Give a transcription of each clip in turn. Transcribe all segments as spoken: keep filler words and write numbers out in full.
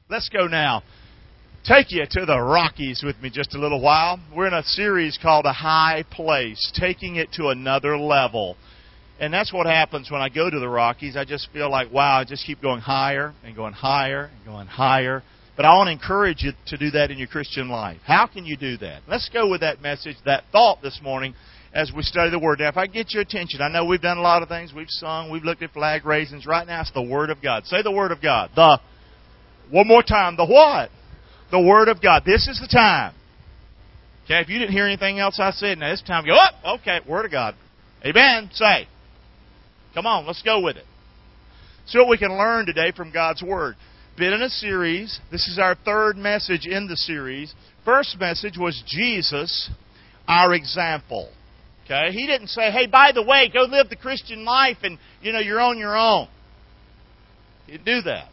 Let's go now. Take you to the Rockies with me just a little while. We're in a series called A High Place, taking it to another level. And that's what happens when I go to the Rockies. I just feel like, wow, I just keep going higher and going higher and going higher. But I want to encourage you to do that in your Christian life. How can you do that? Let's go with that message, that thought this morning as we study the Word. Now, if I get your attention, I know we've done a lot of things. We've sung, we've looked at flag raisins. Right now, it's the Word of God. Say the Word of God. The, one more time, the what? The Word of God. This is the time. Okay, if you didn't hear anything else I said, now it's time to go, oh, okay, Word of God. Amen. Say. Come on, let's go with it. See what we can learn today from God's Word. Been in a series. This is our third message in the series. First message was Jesus, our example. Okay, He didn't say, hey, by the way, go live the Christian life and, you know, you're on your own. He didn't do that.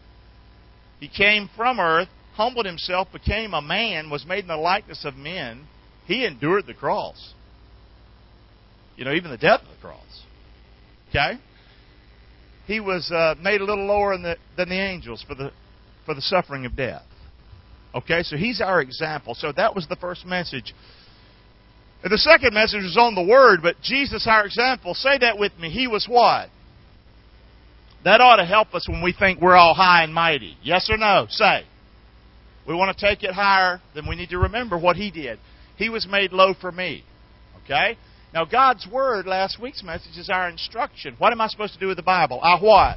He came from earth, humbled Himself, became a man, was made in the likeness of men. He endured the cross. You know, even the death of the cross. Okay? He was uh, made a little lower than the, than the angels for the for the suffering of death. Okay? So He's our example. So that was the first message. And the second message was on the Word, but Jesus, our example, say that with me. He was what? That ought to help us when we think we're all high and mighty. Yes or no? Say. We want to take it higher, then we need to remember what He did. He was made low for me. Okay? Now, God's Word, last week's message, is our instruction. What am I supposed to do with the Bible? I what?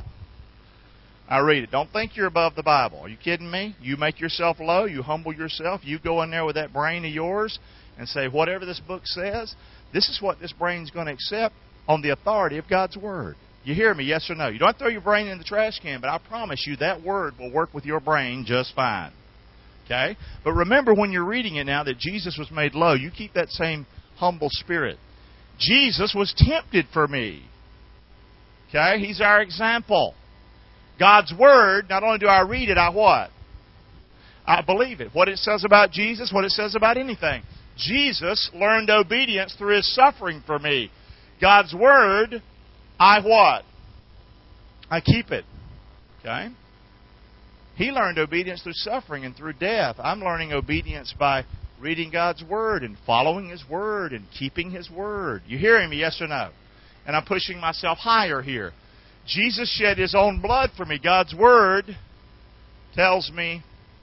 I read it. Don't think you're above the Bible. Are you kidding me? You make yourself low. You humble yourself. You go in there with that brain of yours and say, whatever this book says, this is what this brain's going to accept on the authority of God's Word. You hear me, yes or no? You don't throw your brain in the trash can, but I promise you that Word will work with your brain just fine. Okay? But remember when you're reading it now that Jesus was made low, you keep that same humble spirit. Jesus was tempted for me. Okay? He's our example. God's Word, not only do I read it, I what? I believe it. What it says about Jesus, what it says about anything. Jesus learned obedience through His suffering for me. God's Word, I what? I keep it. Okay? He learned obedience through suffering and through death. I'm learning obedience by reading God's Word and following His Word and keeping His Word. You hearing me, yes or no? And I'm pushing myself higher here. Jesus shed His own blood for me. God's Word tells me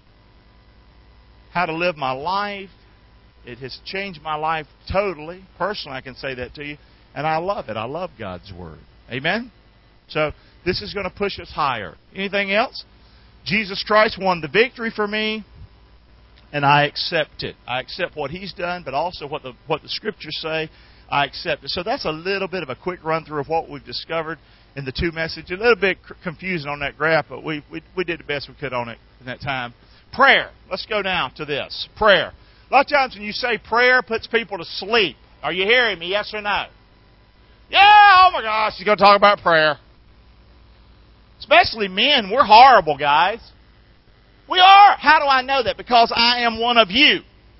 how to live my life. It has changed my life totally. Personally, I can say that to you. And I love it. I love God's Word. Amen? So, this is going to push us higher. Anything else? Jesus Christ won the victory for me. And I accept it. I accept what He's done, but also what the what the Scriptures say. I accept it. So that's a little bit of a quick run through of what we've discovered in the two messages. A little bit confusing on that graph, but we, we we did the best we could on it in that time. Prayer. Let's go now to this. Prayer. A lot of times when you say prayer, it puts people to sleep. Are you hearing me? Yes or no? Yeah, oh my gosh, you're going to talk about prayer. Especially men. We're horrible, guys. We are. How do I know that? Because I am one of you.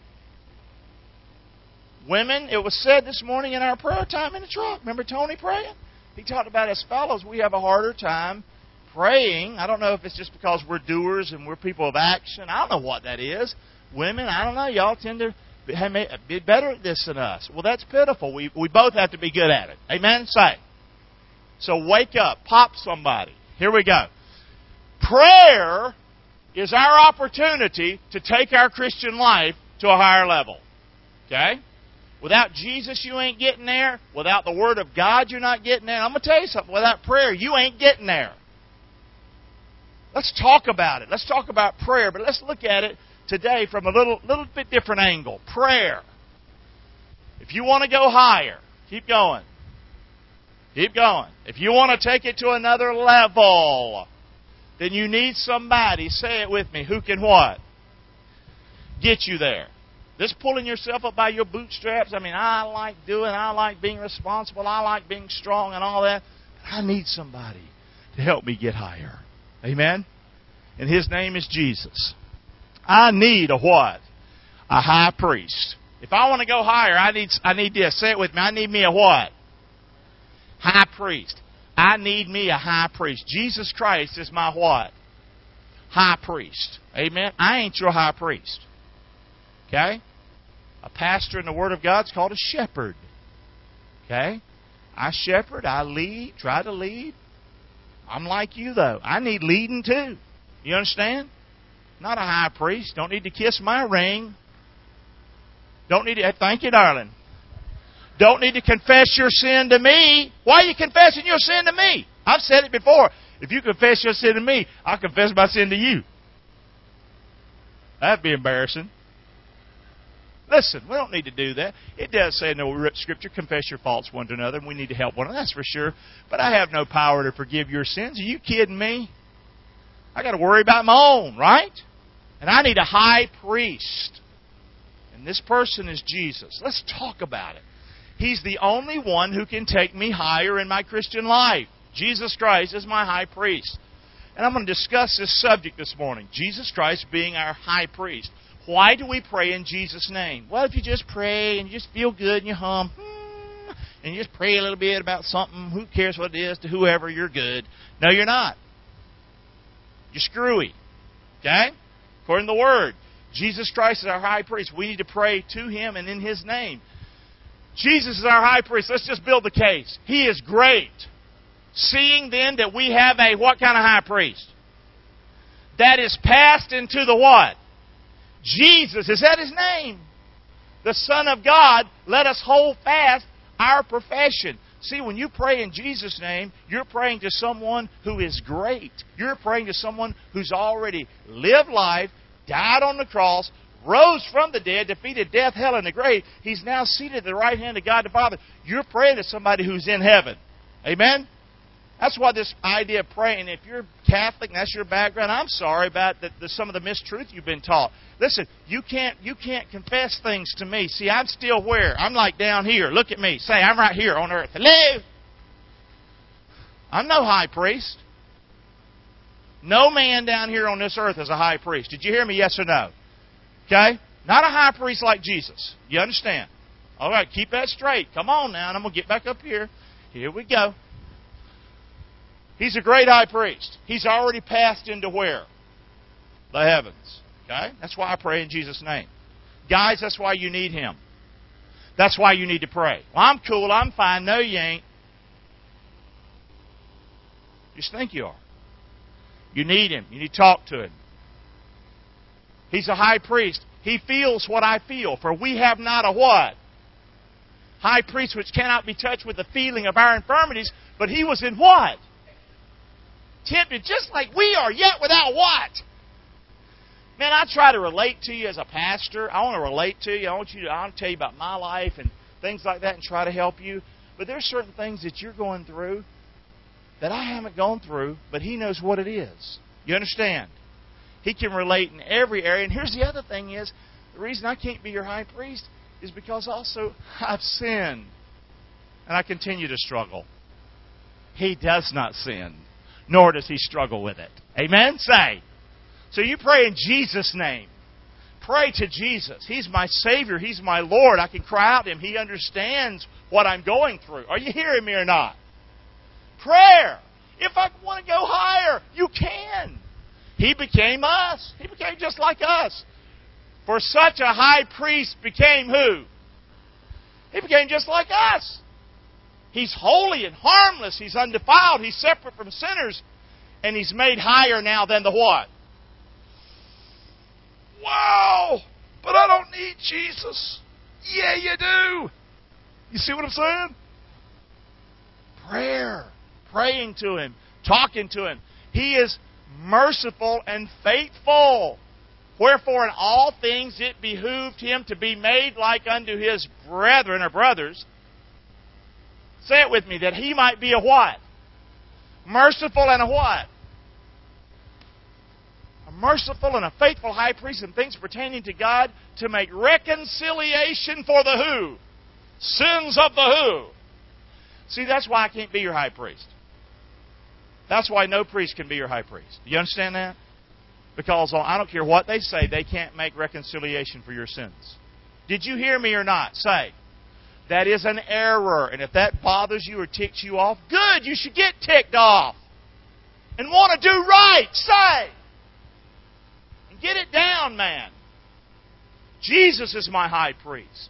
Women, it was said this morning in our prayer time in the truck. Remember Tony praying? He talked about as fellows, we have a harder time praying. I don't know if it's just because we're doers and we're people of action. I don't know what that is. Women, I don't know. Y'all tend to be better at this than us. Well, that's pitiful. We, we both have to be good at it. Amen? Say. So wake up. Pop somebody. Here we go. Prayer is our opportunity to take our Christian life to a higher level. Okay? Without Jesus, you ain't getting there. Without the Word of God, you're not getting there. I'm going to tell you something. Without prayer, you ain't getting there. Let's talk about it. Let's talk about prayer, but let's look at it today from a little, little bit different angle. Prayer. If you want to go higher, keep going. Keep going. If you want to take it to another level, then you need somebody, say it with me, who can what? Get you there. This pulling yourself up by your bootstraps, I mean, I like doing, I like being responsible, I like being strong and all that. I need somebody to help me get higher. Amen? And His name is Jesus. I need a what? A high priest. If I want to go higher, I need I need this. Say it with me. I need me a what? High priest. I need me a high priest. Jesus Christ is my what? high priest. Amen? I ain't your high priest. Okay? A pastor in the Word of God is called a shepherd. Okay? I shepherd, I lead, try to lead. I'm like you, though. I need leading, too. You understand? Not a high priest. Don't need to kiss my ring. Don't need to... Thank you, darling. Don't need to confess your sin to me. Why are you confessing your sin to me? I've said it before. If you confess your sin to me, I'll confess my sin to you. That'd be embarrassing. Listen, we don't need to do that. It does say in the Scripture, confess your faults one to another, and we need to help one another, that's for sure. But I have no power to forgive your sins. Are you kidding me? I got to worry about my own, right? And I need a high priest. And this person is Jesus. Let's talk about it. He's the only one who can take me higher in my Christian life. Jesus Christ is my high priest. And I'm going to discuss this subject this morning. Jesus Christ being our high priest. Why do we pray in Jesus' name? Well, if you just pray and you just feel good and you hum, hmm, and you just pray a little bit about something, who cares what it is, to whoever, you're good. No, you're not. You're screwy. Okay? According to the Word, Jesus Christ is our high priest. We need to pray to Him and in His name. Jesus is our high priest. Let's just build the case. He is great. Seeing then that we have a what kind of high priest? That is passed into the what? Jesus. Is that His name? The Son of God. Let us hold fast our profession. See, when you pray in Jesus' name, you're praying to someone who is great. You're praying to someone who's already lived life, died on the cross, rose from the dead, defeated death, hell, and the grave. He's now seated at the right hand of God the Father. You're praying to somebody who's in heaven. Amen? That's why this idea of praying, if you're Catholic and that's your background, I'm sorry about the, the, some of the mistruth you've been taught. Listen, you can't you can't confess things to me. See, I'm still where? I'm like down here. Look at me. Say, I'm right here on earth. Hello? I'm no high priest. No man down here on this earth is a high priest. Did you hear me, yes or no? Okay? Not a high priest like Jesus. You understand? All right, keep that straight. Come on now, and I'm going to get back up here. Here we go. He's a great high priest. He's already passed into where? The heavens. Okay? That's why I pray in Jesus' name. Guys, that's why you need Him. That's why you need to pray. Well, I'm cool. I'm fine. No, you ain't. You just think you are. You need Him. You need to talk to Him. He's a high priest. He feels what I feel. For we have not a what? High priest which cannot be touched with the feeling of our infirmities. But He was in what? Tempted just like we are, yet without what? Man, I try to relate to you as a pastor. I want to relate to you. I want you to, I want to tell you about my life and things like that and try to help you. But there's certain things that you're going through that I haven't gone through, but He knows what it is. You understand? He can relate in every area. And here's the other thing is, the reason I can't be your high priest is because also I've sinned. And I continue to struggle. He does not sin, nor does He struggle with it. Amen? Say. So you pray in Jesus' name. Pray to Jesus. He's my Savior. He's my Lord. I can cry out to Him. He understands what I'm going through. Are you hearing me or not? Prayer. If I want to go higher, you can. He became us. He became just like us. For such a high priest became who? He became just like us. He's holy and harmless. He's undefiled. He's separate from sinners. And He's made higher now than the what? Wow! But I don't need Jesus. Yeah, you do. You see what I'm saying? Prayer. Praying to Him. Talking to Him. He is merciful and faithful. Wherefore in all things it behooved Him to be made like unto His brethren or brothers. Say it with me, that He might be a what? Merciful and a what? A merciful and a faithful high priest in things pertaining to God, to make reconciliation for the who? Sins of the who? See, that's why I can't be your high priest. That's why no priest can be your high priest. Do you understand that? Because I don't care what they say, they can't make reconciliation for your sins. Did you hear me or not? Say. That is an error. And if that bothers you or ticks you off, good, you should get ticked off. And want to do right. Say. Get it down, man. Jesus is my high priest.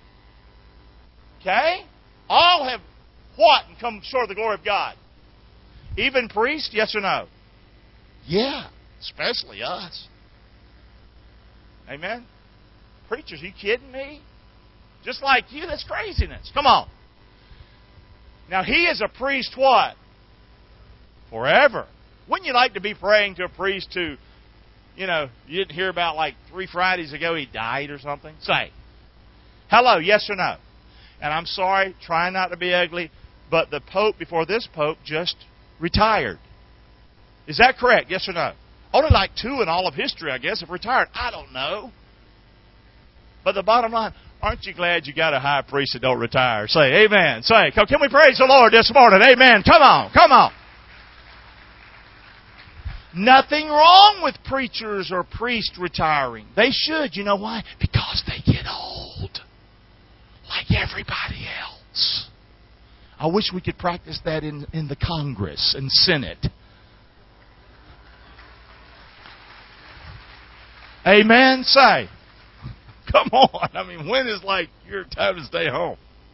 Okay? All have what and come short of the glory of God? Even priests, yes or no? Yeah, especially us. Amen? Preachers, are you kidding me? Just like you, that's craziness. Come on. Now, he is a priest what? Forever. Wouldn't you like to be praying to a priest who, you know, you didn't hear about like three Fridays ago he died or something? Say, hello, yes or no? And I'm sorry, trying not to be ugly, but the Pope before this Pope just retired. Is that correct? Yes or no? Only like two in all of history, I guess, have retired. I don't know. But the bottom line, aren't you glad you got a high priest that don't retire? Say amen. Say, can we praise the Lord this morning? Amen. Come on, come on. Nothing wrong with preachers or priests retiring. They should. You know why? Because they get old. Like everybody else. I wish we could practice that in, in the Congress and Senate. Amen? Say. Come on. I mean, when is like your time to stay home?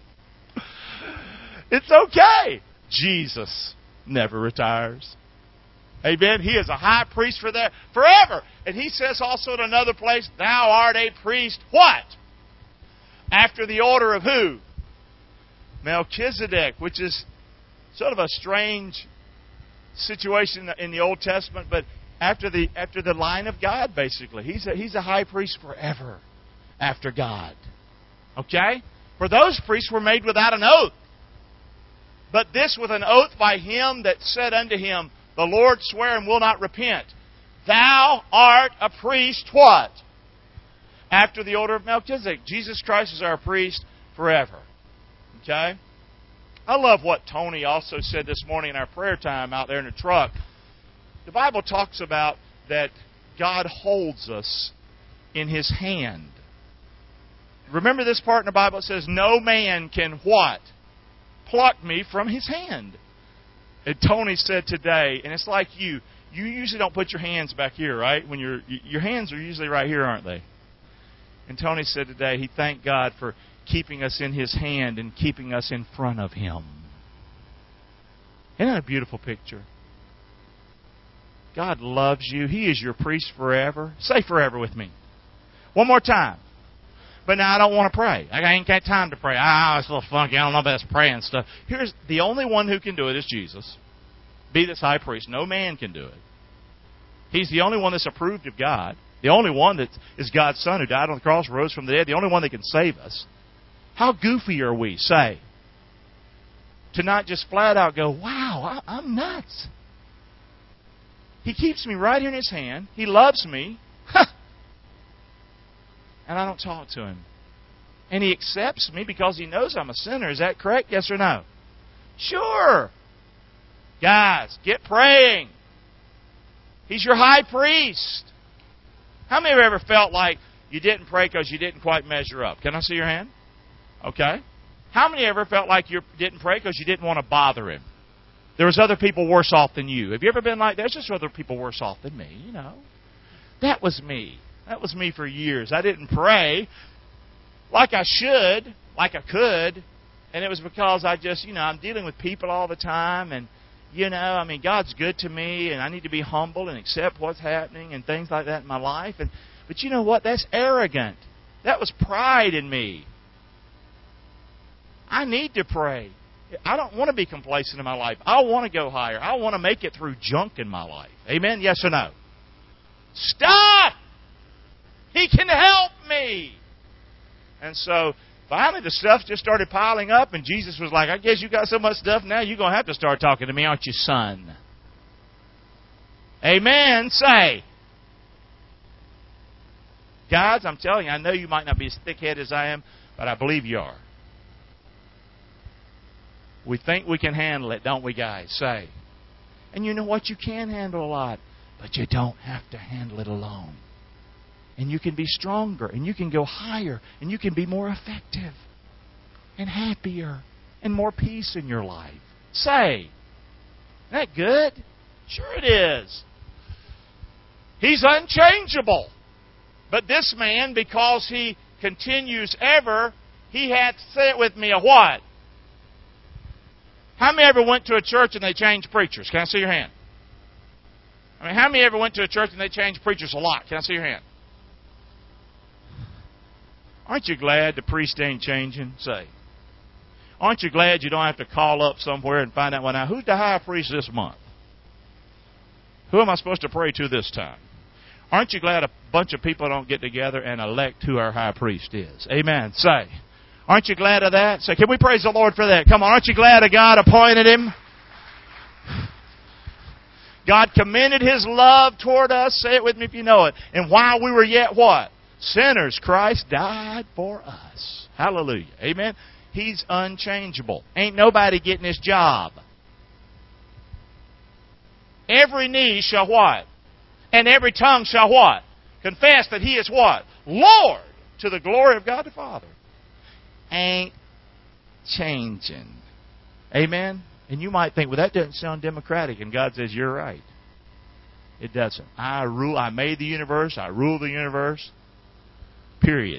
It's okay. Jesus never retires. Amen. He is a high priest for that forever. And he says also in another place, thou art a priest, what? After the order of who? Melchizedek, which is sort of a strange situation in the Old Testament, but after the after the line of God, basically. He's a, he's a high priest forever after God. Okay? For those priests were made without an oath. But this with an oath by him that said unto him, the Lord sware and will not repent. Thou art a priest, what? After the order of Melchizedek. Jesus Christ is our priest forever. Okay? I love what Tony also said this morning in our prayer time out there in the truck. The Bible talks about that God holds us in His hand. Remember this part in the Bible? It says, no man can what? Pluck me from His hand. And Tony said today, and it's like you, you usually don't put your hands back here, right? When you're, your hands are usually right here, aren't they? And Tony said today he thanked God for keeping us in His hand and keeping us in front of Him. Isn't that a beautiful picture? God loves you. He is your priest forever. Say forever with me. One more time. But now I don't want to pray. I ain't got time to pray. Ah, it's a little funky. I don't know about this praying stuff. Here's the only one who can do it is Jesus. Be this high priest. No man can do it. He's the only one that's approved of God. The only one that is God's Son who died on the cross, rose from the dead. The only one that can save us. How goofy are we, say, to not just flat out go, wow, I, I'm nuts. He keeps me right here in His hand. He loves me. And I don't talk to Him. And He accepts me because He knows I'm a sinner. Is that correct? Yes or no? Sure. Guys, get praying. He's your high priest. How many of you ever felt like you didn't pray because you didn't quite measure up? Can I see your hand? Okay. How many ever felt like you didn't pray because you didn't want to bother Him? There was other people worse off than you. Have you ever been like, there's just other people worse off than me, you know? That was me. That was me for years. I didn't pray like I should, like I could, and it was because I just, you know, I'm dealing with people all the time, and, you know, I mean, God's good to me, and I need to be humble and accept what's happening and things like that in my life. And but you know what? That's arrogant. That was pride in me. I need to pray. I don't want to be complacent in my life. I want to go higher. I want to make it through junk in my life. Amen? Yes or no? Stop! He can help me. And so, finally, the stuff just started piling up, and Jesus was like, I guess you got so much stuff now, you're going to have to start talking to me, aren't you, son? Amen. Say. Guys, I'm telling you, I know you might not be as thick-headed as I am, but I believe you are. We think we can handle it, don't we, guys? Say. And you know what? You can handle a lot, but you don't have to handle it alone. And you can be stronger, and you can go higher, and you can be more effective, and happier, and more peace in your life. Say, isn't that good? Sure it is. He's unchangeable. But this man, because he continues ever, he hath, say it with me, a what? How many ever went to a church and they changed preachers? Can I see your hand? I mean, how many ever went to a church and they changed preachers a lot? Can I see your hand? Aren't you glad the priest ain't changing? Say. Aren't you glad you don't have to call up somewhere and find out, well, now, who's the high priest this month? Who am I supposed to pray to this time? Aren't you glad a bunch of people don't get together and elect who our high priest is? Amen. Say. Aren't you glad of that? Say, can we praise the Lord for that? Come on, aren't you glad that God appointed him? God commended His love toward us. Say it with me if you know it. And while we were yet what? Sinners, Christ died for us. Hallelujah. Amen. He's unchangeable. Ain't nobody getting His job. Every knee shall what? And every tongue shall what? Confess that He is what? Lord, to the glory of God the Father. Ain't changing. Amen? And you might think, well, that doesn't sound democratic. And God says, you're right. It doesn't. I rule. I made the universe. I rule the universe. Period.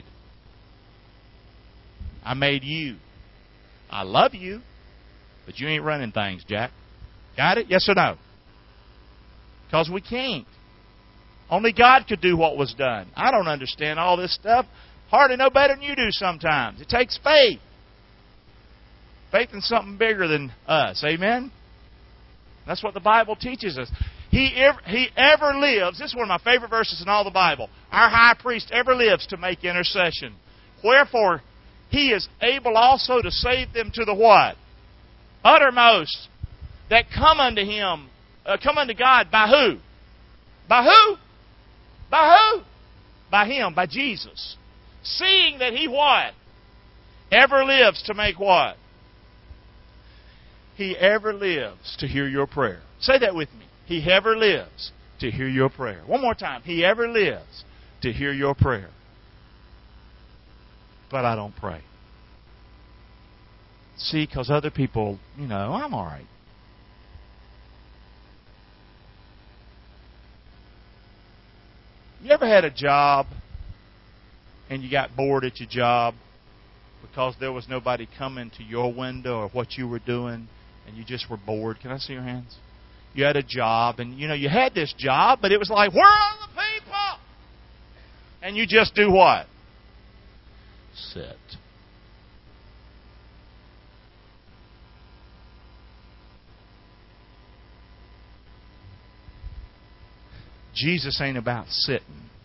I made you. I love you. But you ain't running things, Jack. Got it? Yes or no? Because we can't. Only God could do what was done. I don't understand all this stuff. Hardly no better than you do sometimes. It takes faith. Faith in something bigger than us. Amen? That's what the Bible teaches us. He ever, he ever lives. This is one of my favorite verses in all the Bible. Our high priest ever lives to make intercession. Wherefore, He is able also to save them to the what? Uttermost. That come unto Him. Uh, come unto God by who? By who? By who? By Him. By Jesus. Seeing that He what? Ever lives to make what? He ever lives to hear your prayer. Say that with me. He ever lives to hear your prayer. One more time. He ever lives to hear your prayer. But I don't pray. See, because other people, you know, I'm all right. You ever had a job and you got bored at your job because there was nobody coming to your window or what you were doing and you just were bored? Can I see your hands? You had a job and, you know, you had this job, but it was like, where are the people? And you just do what? Sit. Jesus ain't about sitting.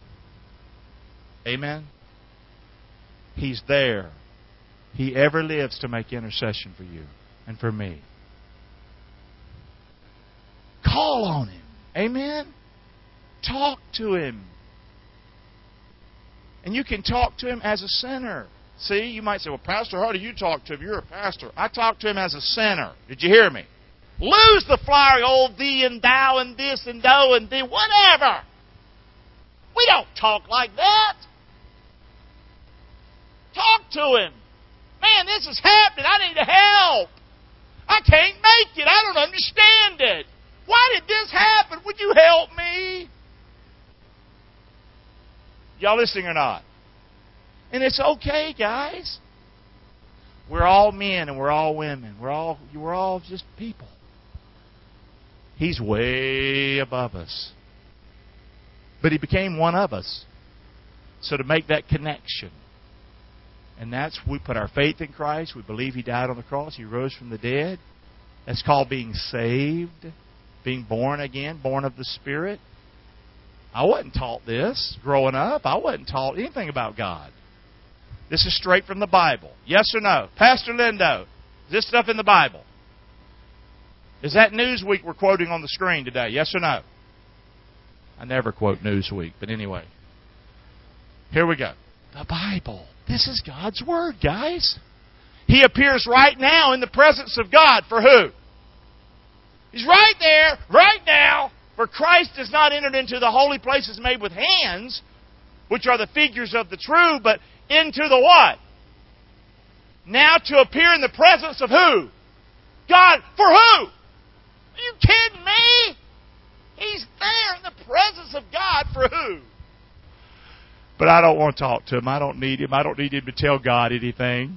Amen? He's there. He ever lives to make intercession for you and for me. Call on Him. Amen? Talk to Him. And you can talk to Him as a sinner. See, you might say, well, Pastor, how do you talk to Him? You're a pastor. I talk to Him as a sinner. Did you hear me? Lose the flowery old thee and thou and this and thou and thee, whatever. We don't talk like that. Talk to Him. Man, this is happening. I need help. I can't make it. I don't understand it. Why did this happen? Would you help me? Y'all listening or not? And it's okay, guys. We're all men and we're all women. We're all we're all just people. He's way above us. But He became one of us. So to make that connection. And that's, we put our faith in Christ. We believe He died on the cross. He rose from the dead. That's called being saved. Being born again, born of the Spirit. I wasn't taught this growing up. I wasn't taught anything about God. This is straight from the Bible. Yes or no? Pastor Lindo, is this stuff in the Bible? Is that Newsweek we're quoting on the screen today? Yes or no? I never quote Newsweek, but anyway. Here we go. The Bible. This is God's Word, guys. He appears right now in the presence of God for who? He's right there, right now. For Christ has not entered into the holy places made with hands, which are the figures of the true, but into the what? Now to appear in the presence of who? God. For who? Are you kidding me? He's there in the presence of God for who? But I don't want to talk to Him. I don't need Him. I don't need Him to tell God anything.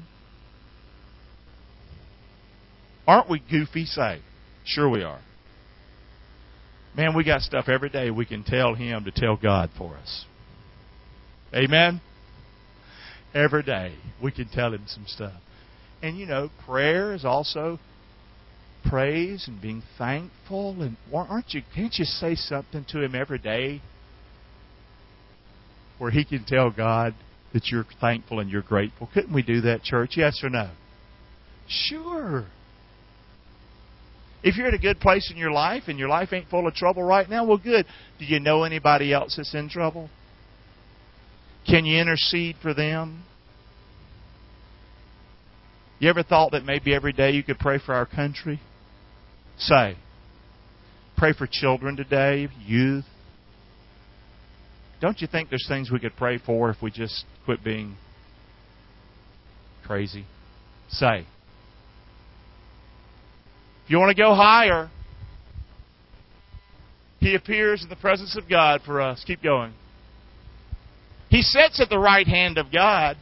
Aren't we goofy? Say. Sure we are. Man, we got stuff every day we can tell Him to tell God for us. Amen? Every day we can tell Him some stuff. And you know, prayer is also praise and being thankful. And aren't you? Can't you say something to Him every day where He can tell God that you're thankful and you're grateful? Couldn't we do that, church? Yes or no? Sure. If you're in a good place in your life and your life ain't full of trouble right now, well, good. Do you know anybody else that's in trouble? Can you intercede for them? You ever thought that maybe every day you could pray for our country? Say, pray for children today, youth. Don't you think there's things we could pray for if we just quit being crazy? Say. If you want to go higher, He appears in the presence of God for us. Keep going. He sits at the right hand of God.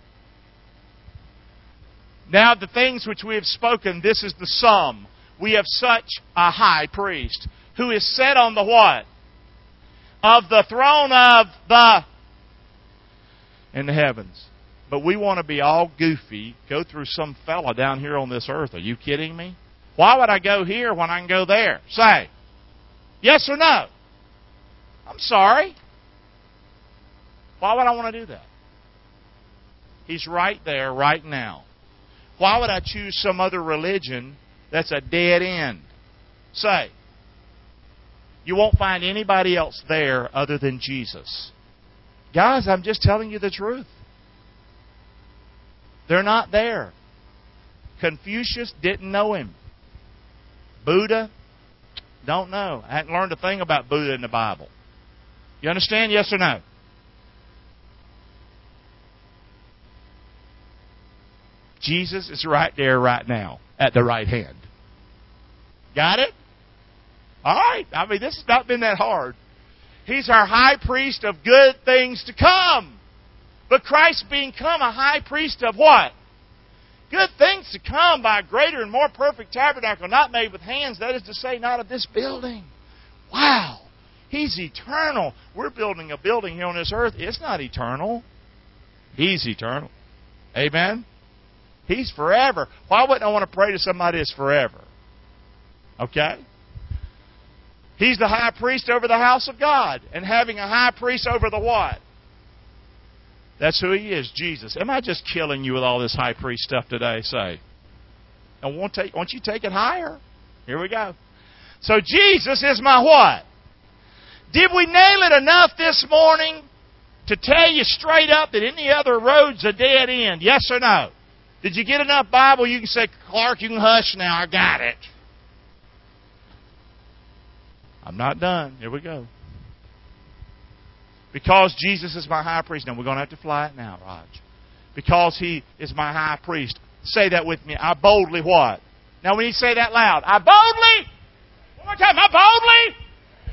Now the things which we have spoken, this is the sum. We have such a high priest who is set on the what? Of the throne of the in the heavens. But we want to be all goofy, go through some fella down here on this earth. Are you kidding me? Why would I go here when I can go there? Say, yes or no? I'm sorry. Why would I want to do that? He's right there, right now. Why would I choose some other religion that's a dead end? Say, you won't find anybody else there other than Jesus. Guys, I'm just telling you the truth. They're not there. Confucius didn't know Him. Buddha, don't know. I hadn't learned a thing about Buddha in the Bible. You understand? Yes or no? Jesus is right there right now at the right hand. Got it? All right. I mean, this has not been that hard. He's our high priest of good things to come. But Christ being come a high priest of what? Good things to come by a greater and more perfect tabernacle, not made with hands, that is to say, not of this building. Wow. He's eternal. We're building a building here on this earth. It's not eternal. He's eternal. Amen? He's forever. Why wouldn't I want to pray to somebody that's forever? Okay? He's the high priest over the house of God. And having a high priest over the what? That's who He is, Jesus. Am I just killing you with all this high priest stuff today? Say. And won't, take, won't you take it higher? Here we go. So Jesus is my what? Did we nail it enough this morning to tell you straight up that any other road's a dead end? Yes or no? Did you get enough Bible? You can say, Clark, you can hush now. I got it. I'm not done. Here we go. Because Jesus is my high priest. Now, we're going to have to fly it now, Raj. Because He is my high priest. Say that with me. I boldly what? Now, when you say that loud, I boldly. One more time. I boldly.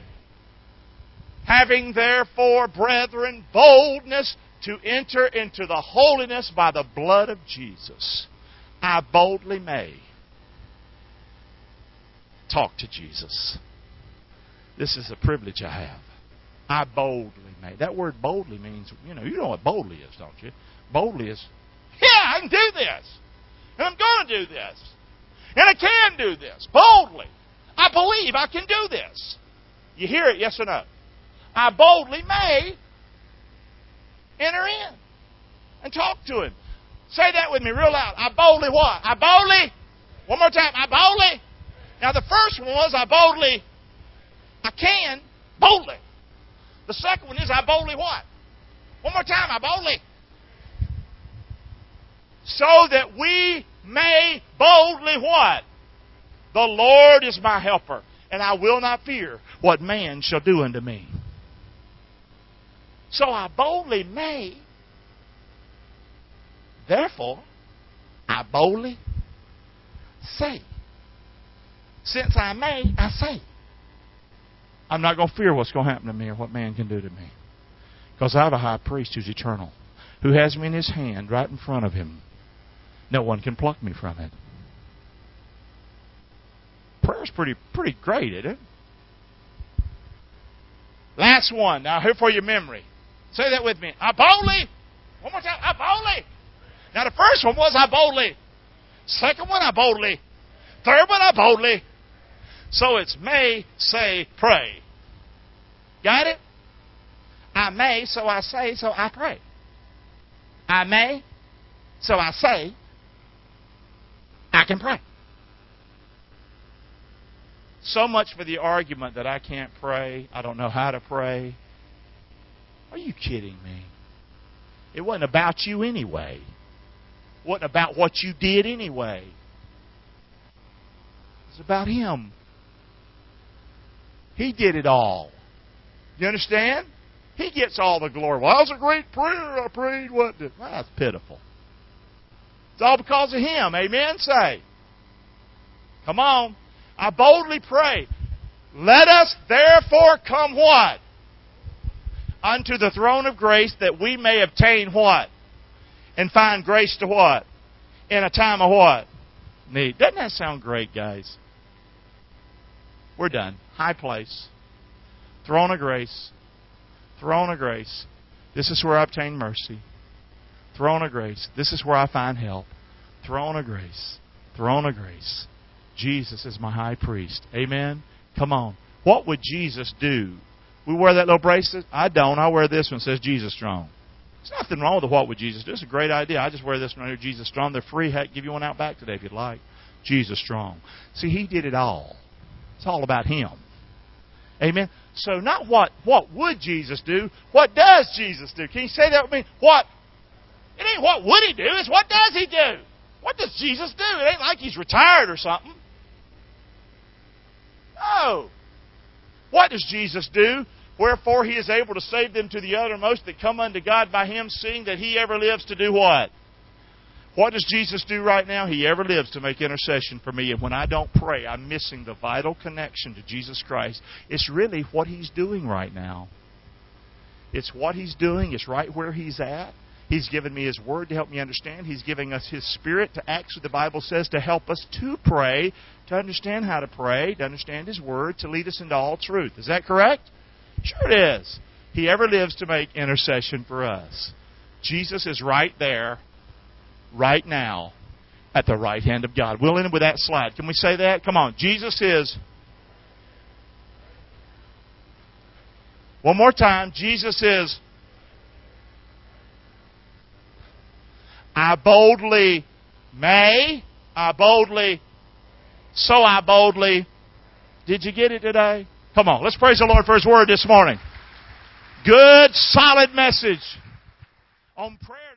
Having therefore, brethren, boldness to enter into the holiness by the blood of Jesus, I boldly may talk to Jesus. This is a privilege I have. I boldly may. That word boldly means, you know, you know what boldly is, don't you? Boldly is, yeah, I can do this. And I'm going to do this. And I can do this. Boldly. I believe I can do this. You hear it, yes or no? I boldly may enter in and talk to Him. Say that with me real loud. I boldly what? I boldly. One more time. I boldly. Now the first one was I boldly. I can boldly. The second one is I boldly what? One more time. I boldly. So that we may boldly what? The Lord is my helper, and I will not fear what man shall do unto me. So I boldly may. Therefore, I boldly say. Since I may, I say. I'm not going to fear what's going to happen to me or what man can do to me. Because I have a high priest who's eternal, who has me in his hand right in front of him. No one can pluck me from it. Prayer's pretty pretty great, isn't it? Last one. Now, here for your memory. Say that with me. I boldly. One more time. I boldly. Now, the first one was I boldly. Second one, I boldly. Third one, I boldly. So it's may, say, pray. Got it? I may, so I say, so I pray. I may, so I say, I can pray. So much for the argument that I can't pray, I don't know how to pray. Are you kidding me? It wasn't about you anyway. It wasn't about what you did anyway. It was about Him. He did it all. You understand? He gets all the glory. Well, that was a great prayer I prayed. What did? Well, that's pitiful. It's all because of Him. Amen? Say. Come on. I boldly pray. Let us therefore come what? Unto the throne of grace, that we may obtain what? And find grace to what? In a time of what? Need. Doesn't that sound great, guys? We're done. High place. Throne of grace. Throne of grace. This is where I obtain mercy. Throne of grace. This is where I find help. Throne of grace. Throne of grace. Jesus is my high priest. Amen? Come on. What would Jesus do? We wear that little bracelet? I don't. I wear this one that says Jesus Strong. There's nothing wrong with what would Jesus do. It's a great idea. I just wear this one right here, Jesus Strong. They're free. Heck, give you one out back today if you'd like. Jesus Strong. See, He did it all. It's all about Him. Amen? So not what, what would Jesus do? What does Jesus do? Can you say that with me? What? It ain't what would He do. It's what does He do? What does Jesus do? It ain't like He's retired or something. No. What does Jesus do? Wherefore He is able to save them to the uttermost that come unto God by Him, seeing that He ever lives to do what? What does Jesus do right now? He ever lives to make intercession for me. And when I don't pray, I'm missing the vital connection to Jesus Christ. It's really what He's doing right now. It's what He's doing. It's right where He's at. He's given me His Word to help me understand. He's giving us His Spirit to actually, the Bible says, to help us to pray, to understand how to pray, to understand His Word, to lead us into all truth. Is that correct? Sure it is. He ever lives to make intercession for us. Jesus is right there, right now, at the right hand of God. We'll end with that slide. Can we say that? Come on. Jesus is... One more time. Jesus is... I boldly may. I boldly... So I boldly... Did you get it today? Come on. Let's praise the Lord for His Word this morning. Good, solid message on prayer.